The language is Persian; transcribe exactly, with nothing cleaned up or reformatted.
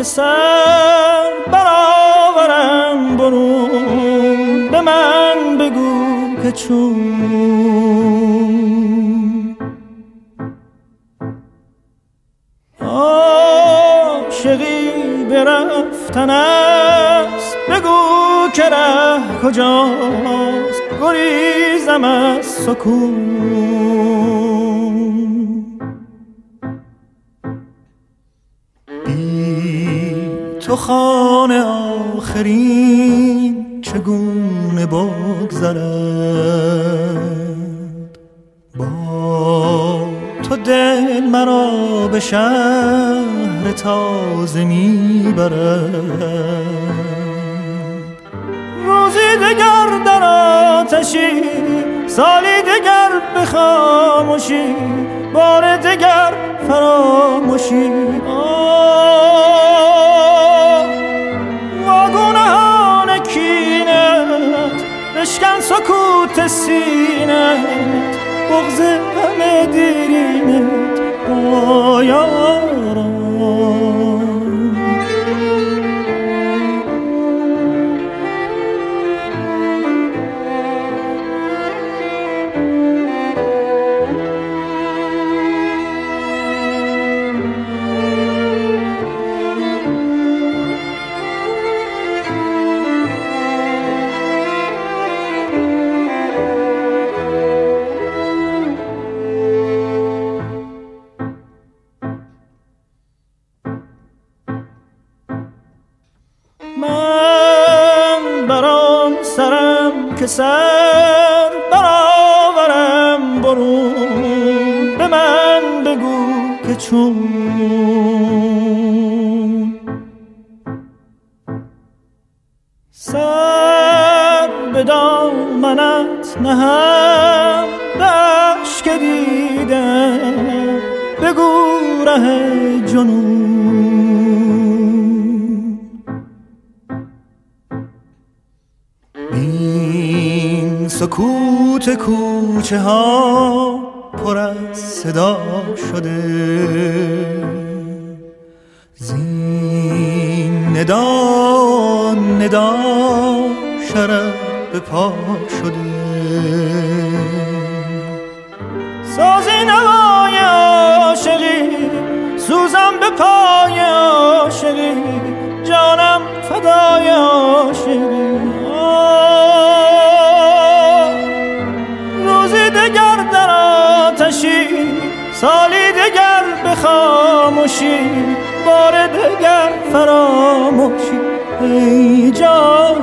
سر برآورم برون، به من بگو که چون عاشقی برفتن است، بگو که ره کجاست، گریزم از سکون. بی تو خانه آخرین چگونه بگذرد، با تو دل مرا به شهر تازه میبرد. روزی دگر در آتشی، سالی دگر به خاموشی، بار دگر فراموشی. واگونهان کینت بشکن سکوت سینت، بغض همه دیرینت با یاران. که سر برآورم برون، به من بگو که چون سر به دامنت نهم، به اشک دیدم بگو ره جنون. این سکوت کوچه ها پر از صدا شده، زین ندا ندا شرف به پا شده. سازی نوای عاشقی، سوزم به پای عاشقی، جانم فدای عاشقی. روزی دگر در آتشی، سالی دگر به خاموشی، بار دگر فراموشی. ای جان